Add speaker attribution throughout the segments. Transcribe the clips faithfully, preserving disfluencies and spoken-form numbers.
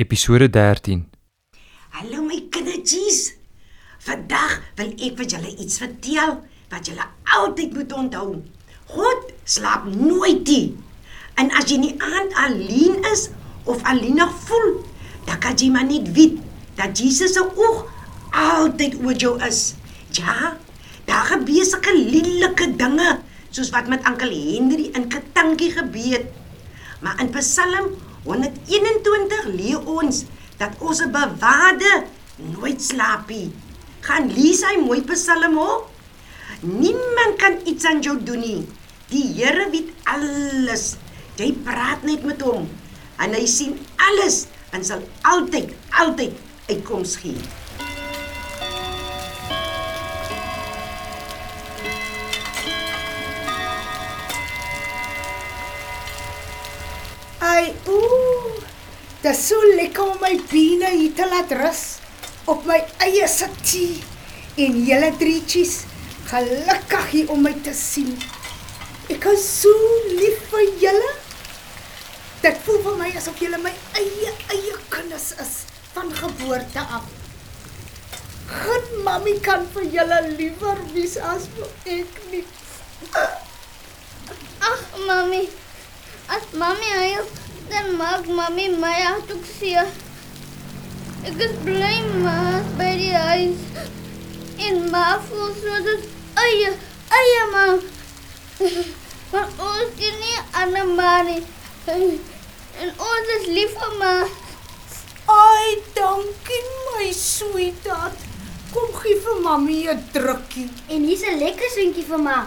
Speaker 1: Episode dertien.
Speaker 2: Hallo my kindertjies. Vandag wil ek vir julle iets vertel wat julle altyd moet onthou. God slaap nooit nie. En as jy nie aand alleen is of alleenig voel, dan kan jy maar net weet dat Jesus se oog altyd oor jou is. Ja, daar gebeur sulke lelike dinge soos wat met Oom Henry in Katankie gebeur het. Maar in Psalm honderd een en twintig leer ons dat ons bewaarde nooit slaap nie. Gaan lees hy mooi Psalm op. Niemand kan iets aan jou doen nie. Die Here weet alles. Jy praat net met hom en hy sien alles en sal altyd, altyd uitkoms gee.
Speaker 3: Ai, oeh, dit is so lekker om my bene hier te laat rus op my eie satie en julle drietjies gelukkig hier om my te sien. Ek is so lief vir julle. Dit voel vir my asof julle my eie eie kinders is van geboorte af. Geen mami kan vir julle liewer wees as ek nie.
Speaker 4: Ag, mami. As mami huil, dan maak mami my hart ook seer. Ek is bly maar by die huis. En ma voel so dat eie, eie ma. Maar ons ken nie ander ma nie. En ons is lief vir ma.
Speaker 3: Ai, dankie my sweetheart. Kom gee vir mami 'n drukkie.
Speaker 4: En hier's 'n lekker seentjie vir ma.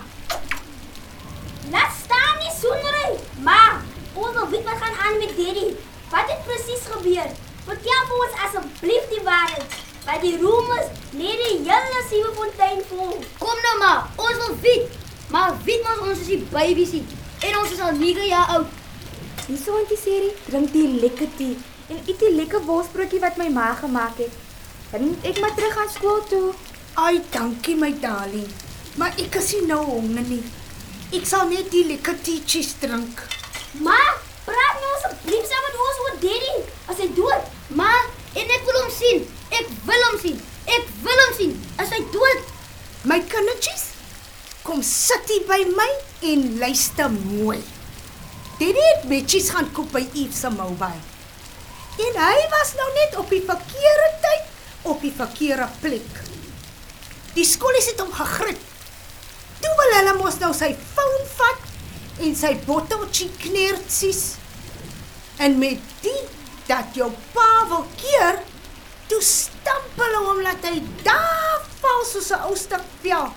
Speaker 5: Laat staan nie soenery. Ma, ons wil weet wat gaan aan met Daddy. Wat het presies gebeur? Vertel vir ons asseblief die waarheid. Want die rumors lê die hele Siebenfontein vol.
Speaker 4: Kom nou maar, ons wil weet. Maar weet maar ons is die babies hier. En ons is al nege jaar oud.
Speaker 6: Hierso auntie Seri, drink die lekker tee. En eet die lekker worsbroodjie wat my ma gemaak het. Dan moet ek maar terug gaan skool toe.
Speaker 3: Ai, dankie my darling. Maar ek is nie nou honger nie. Ek sal net die lekker teetjies drink.
Speaker 5: Ma, praat nou asseblief saam met ons oor Daddy. As hy dood.
Speaker 4: Ma, en ek wil hom sien. Ek wil hom sien. Ek wil hom sien. As hy dood.
Speaker 3: My kindertjies, kom sit hier by my en luister mooi. Daddy het betjies gaan koop by Yves se mobile. En hy was nou net op die verkeerde tyd, op die verkeerde plek. Die skoolies het hom gegryp. Toe wil hulle mos nou sy foon vat en sy botteltjie knertsies. En met die dat jou pa wil keer, toe stamp hulle hom laat hy daar val soos 'n ou stuk vel.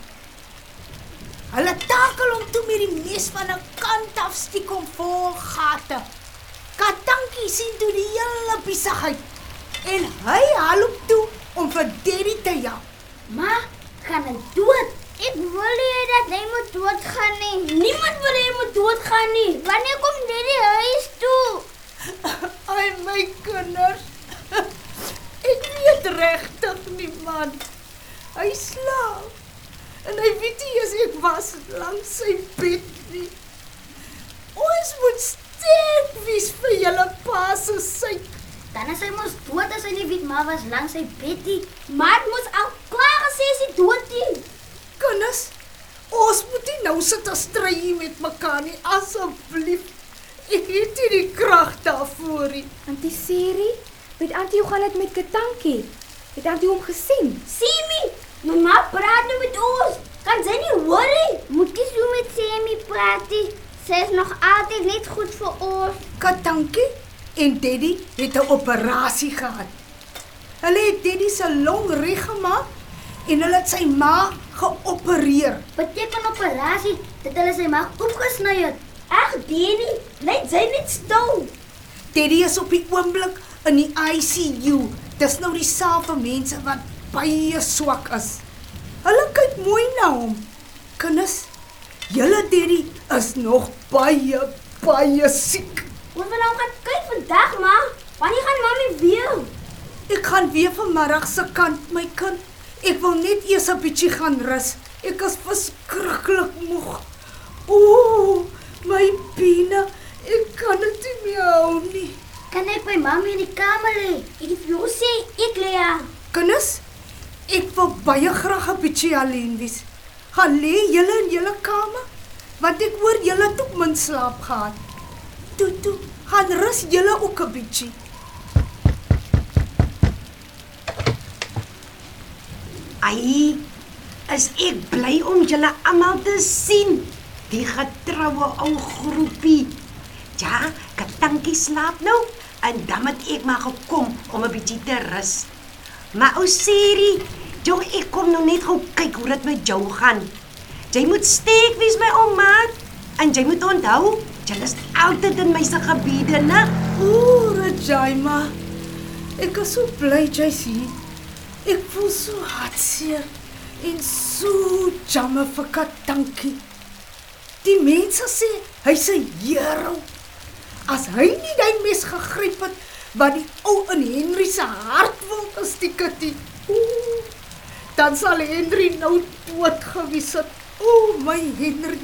Speaker 3: Hulle takel hom toe met die mes van 'n kant af stiek hom vol gate. Katankie sien toe die hele besigheid en hy haloop toe om vir Daddy te help.
Speaker 5: Ma, gaan hy dood?
Speaker 4: Ek wil nie dat hy moet doodgaan nie.
Speaker 5: Niemand wil hy moet doodgaan nie.
Speaker 4: Wanneer kom Daddy huis toe?
Speaker 3: Ai my kinders. Ek weet regtig nie man. Hy slaap. En hy weet nie as ek was langs sy bed nie. Ons moet sterk wees vir julle pa se syk.
Speaker 4: Dan is hy mos dood as hy nie weet ma was langs sy bed nie.
Speaker 5: Maar het mos al klaar gesê as hy dood nie.
Speaker 3: Kinders, ons moet nie nou sit en stry met mekaar nie, asseblief. Ek het nie die krag daarvoor nie.
Speaker 6: Auntie Seri, weet auntie hoe gaan dit met Katankie? Het auntie hom gesien?
Speaker 5: Simi, mama praat nou met ons. Kan sy nie hoor nie?
Speaker 4: Moet nie so met Sammy praat nie. Sy is nog altyd net goed vir ons.
Speaker 3: Katankie en Daddy het 'n operasie gehad. Hulle het Daddy se long reggemaak en hulle het sy maag geopereer.
Speaker 4: Beteken operasie dat hulle sy maag opgesny het.
Speaker 5: Ag, Daddy, net sy net stil.
Speaker 3: Daddy is op die oomblik in die I C U. Dis nou dieselfde mense wat baie swak is. Hulle kyk mooi na hom. Kinders, julle Daddy is nog baie, baie siek.
Speaker 5: Ons wil nou gaan kyk vandag, ma. Wanneer gaan mami weer?
Speaker 3: Ek gaan weer vanmiddag se kant, my kind. Ek wil net eers 'n bietjie gaan rus. Ek is verskriklik moeg. Ooh, my bene, ek kan dit nie meer hou nie.
Speaker 5: Kan ek by mami in die kamer lê? Ek het vir jou gesê, ek lê haar.
Speaker 3: Kinders, ek wil baie graag 'n bietjie alleen wees. Gaan lê julle in julle kamer, want ek hoor julle het ook min slaap gehad. Toe toe, gaan rus julle ook 'n bietjie.
Speaker 2: Ai, is ek bly om julle almal te sien. Die getroue ou groepie. Ja, Katankie slaap nou en dan het ek maar gekom om 'n bietjie te rus. Maar ou Siri, jong ek kom nou net gou kyk hoe dit met jou gaan. Jy moet sterk wees my ou maat en jy moet onthou, jy is altyd in my se gebiede, né?
Speaker 3: Ooh, Rajaima. Ek is so bly jy's hier. Ek voel so hartseer en so jammer vir Katankie. Die mense sê hy's 'n hero. As hy nie die mes gegryp het wat die ou in Henry se hart wil gestiek het nie, ooh, dan sal Henry nou dood gewees het. O, my Henry.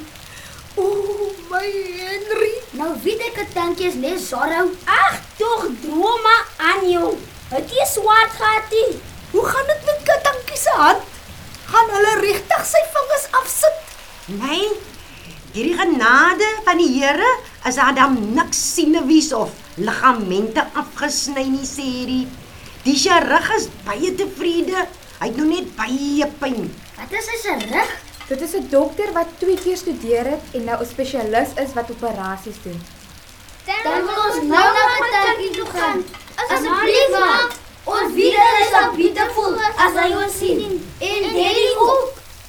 Speaker 3: O, my Henry.
Speaker 5: Nou weet ek het dankie is net Zorro. Ag, tog droom maar aan jou. Het jy swaar gehad nie?
Speaker 3: Hoe gaan dit met Katankie se hand? Gaan hulle regtig sy vingers afsit?
Speaker 2: Nee, hierdie genade van die Here is daar dan niks sienewies of liggamente afgesny nie, Siri. Die chirurg is baie tevrede. Hy het nou net baie pyn.
Speaker 5: Wat is hy se rug?
Speaker 6: Dit is 'n dokter wat twee keer studeer het en nou 'n spesialis is wat operasies doen.
Speaker 5: Dan wil ons nou na Katankie toe gaan. Asseblief ma, ons weer is so beautiful as hy ons sien. En Daddy ook.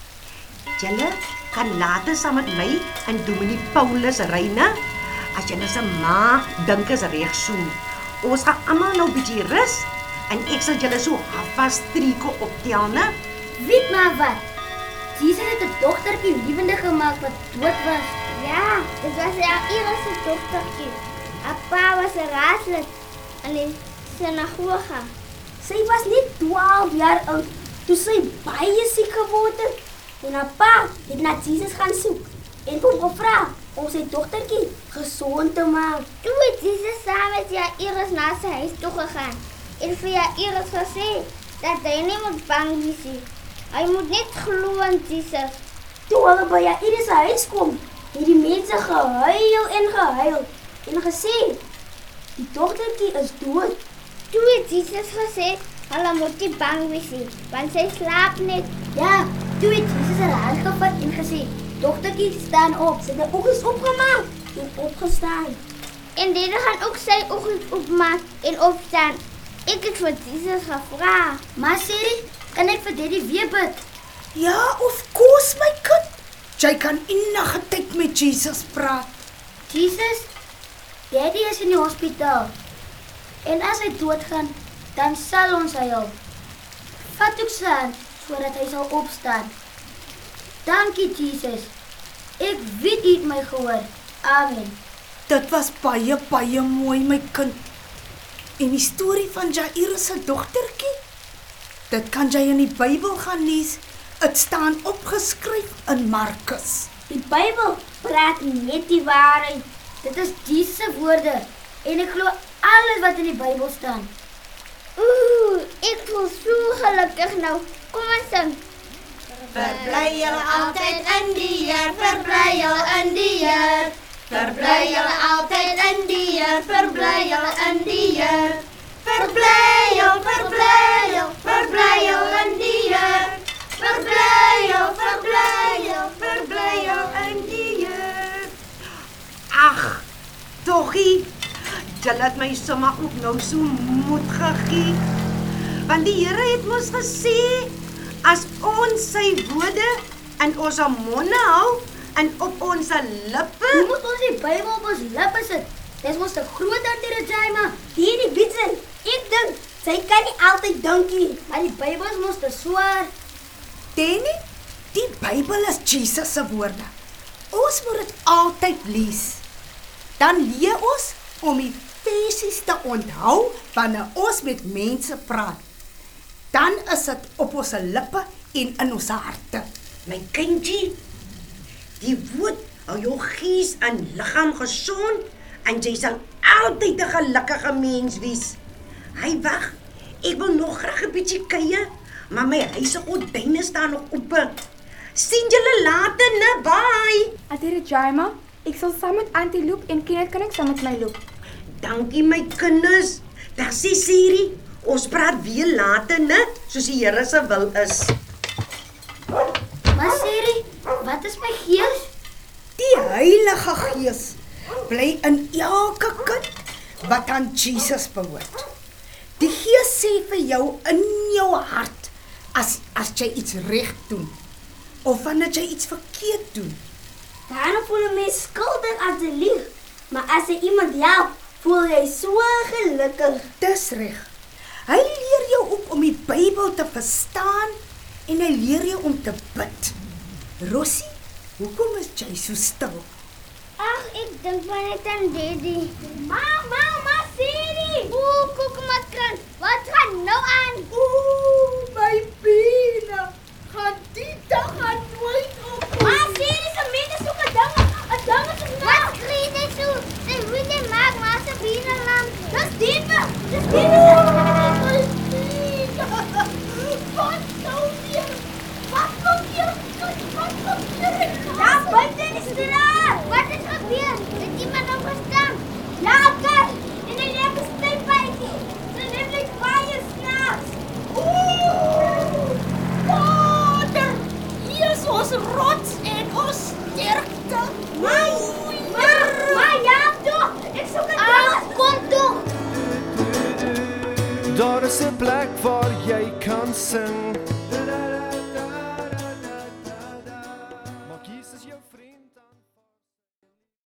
Speaker 2: Julle kan later saam met my en Dominee Paulus ry, né? As julle se ma dink is reg so. Ons gaan almal nou bietjie rus en ek sal julle so halfvas strieke optel, né?
Speaker 5: Weet maar wat. Jesus het 'n dogtertjie lewendig gemaak wat dood was.
Speaker 4: Ja, dit was haar eerste dogtertjie. Haar pa was 'n raadslid in die sinagoge.
Speaker 5: Sy was net twaalf jaar oud toe sy baie siek geword het. En haar pa het na Jesus gaan soek en hom gevra om sy dogtertjie gesond te maak.
Speaker 4: Toe het Jesus saam met Jairus na sy huis toe gegaan en vir Jairus gesê dat hy nie moet bang wees nie. Hy moet net glo in Jesus.
Speaker 5: Toe hulle by Jairus se huis kom, het die mense gehuil en gehuil en gesê, die dogtertjie is dood.
Speaker 4: Toe het Jesus gesê, hulle moet nie bang wees nie, want sy slaap net.
Speaker 5: Ja, toe het Jesus haar hand gevat en gesê, dogtertjie, staan op. Sy het haar oogjes opgemaak en opgestaan.
Speaker 4: En dit gaan ook sy oogjes opmaak en opstaan. Ek het vir Jesus gevra.
Speaker 5: Maar Siri, kan ek vir Daddy weer bid?
Speaker 3: Ja, of course my kind. Jy kan enige tyd met Jesus praat.
Speaker 5: Jesus, Daddy is in die hospitaal. En as hy doodgaan, dan sal ons hy help. Vat ook sy hand, sodat hy sal opstaan. Dankie, Jesus. Ek weet u het my gehoor. Amen.
Speaker 3: Dit was baie, baie mooi, my kind. En die storie van Jairus se dogtertjie, dit kan jy in die Bybel gaan lees. Dit staan opgeskryf in Markus.
Speaker 5: Die Bybel praat net die waarheid. Dit is Jesus se woorde en ek glo alles wat in die Bybel staan.
Speaker 4: Ooh, ek voel so gelukkig nou. Kom ons sing.
Speaker 1: Verbly julle altyd in die Heer, verbly julle in die Heer. Verbly julle altyd in die Heer, verbly julle in die Heer. Verbly julle, verbly julle, verbly julle in die Heer. Verbly julle, verbly julle, verbly julle in die Heer.
Speaker 2: Ag, toggie, julle het my sommer ook nou so moed gegee. Want die Here het mos gesê, as ons sy woorde in ons monde hou en op ons lippe,
Speaker 5: Hoe moet ons die Bybel op ons lippe sit? Dis mos te groot aan die Rajaima. Hierdie bitsin, ek dink, sy kan nie altyd dink nie, maar die Bybel is mos te swaar.
Speaker 3: Danny, die Bybel is Jesus se woorde. Ons moet dit altyd lees. Dan leer ons om die feesies te onthou wanneer ons met mense praat. Dan is dit op ons lippe en in ons harte.
Speaker 2: my kindjie, die woord hou jou gees en liggaam gesond En jy sal altyd 'n gelukkige mens wees. Hy wag. Ek wil nog graag 'n bietjie kuier, maar my huis se gordyne staan nog oop. Sien julle later, né? Bye.
Speaker 6: Adere Jaima, ek sal saam met Auntie loop en Kenneth kan ek saam met my loop.
Speaker 2: Dankie my kinders. Dag sê Siri, ons praat weer later, né? Soos die Here se wil is.
Speaker 1: Maar Siri, wat is my gees?
Speaker 3: Die Heilige Gees bly in elke kind wat aan Jesus behoort. Die Gees sê vir jou in jou hart as as jy iets reg doen of wanneer jy iets verkeerd doen.
Speaker 5: Daarom voel 'n mens skuldig as jy lieg, maar as jy iemand help, voel jy so gelukkig.
Speaker 3: Dis reg. Hy leer jou ook om die Bybel te verstaan en hy leer jou om te bid. Rossie, hoekom is jy so stil?
Speaker 4: Ag, ek dink maar net aan Daddy.
Speaker 5: Ma, ma, ma, Siri!
Speaker 4: Ooh, koekemakkrant, wat gaan nou aan?
Speaker 3: Ooh, my bene. Gaan die dag gaan nooit op.
Speaker 5: Ma, Siri, se mense soek 'n ding, 'n ding is op
Speaker 4: Wat skree jy so? Sy moet jy maak maar se biene lam.
Speaker 5: Dis diepe, dis diepe.
Speaker 3: Wat nou weer? Wat kom hier? Wat kom hier?
Speaker 5: Daar buite in die straat.
Speaker 4: Wat het gebeur? Het iemand opgestaan?
Speaker 5: Ja, kyk, en hy lê gestap bytjie. Sy lê net baie snaaks.
Speaker 3: Ooh! Vader, hier is ons rots en ons sterkte.
Speaker 5: Ma, ma, ma, ja, toe. Ek soek 'n
Speaker 4: Ah,
Speaker 5: ding.
Speaker 4: kom toe.
Speaker 7: Daar is 'n plek waar jy kan sing.